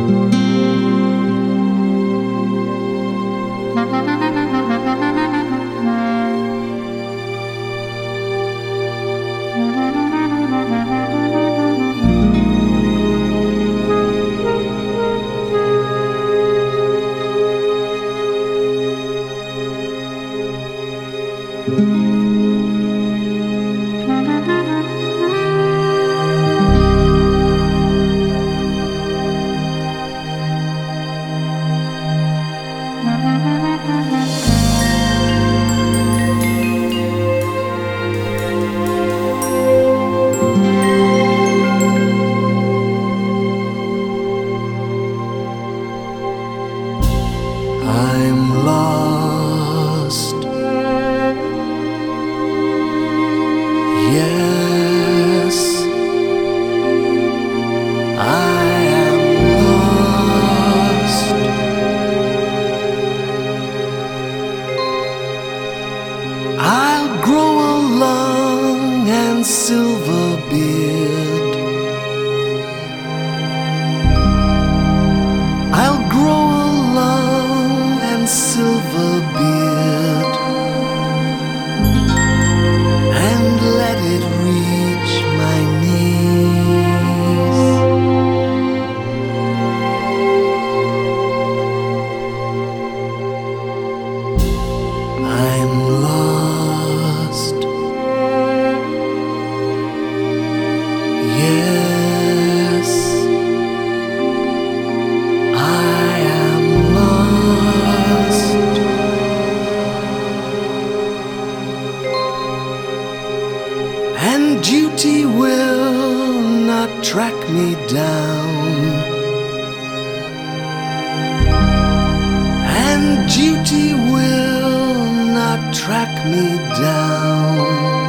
I'm lost. Yes, I am lost. I'll grow a long and silver beard. I'll grow a long and silver beard and let it reach my knees. I'm lost. Yes, I am lost. And duty will not track me down. And duty will not track me down.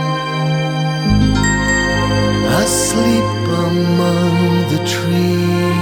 Asleep among the trees.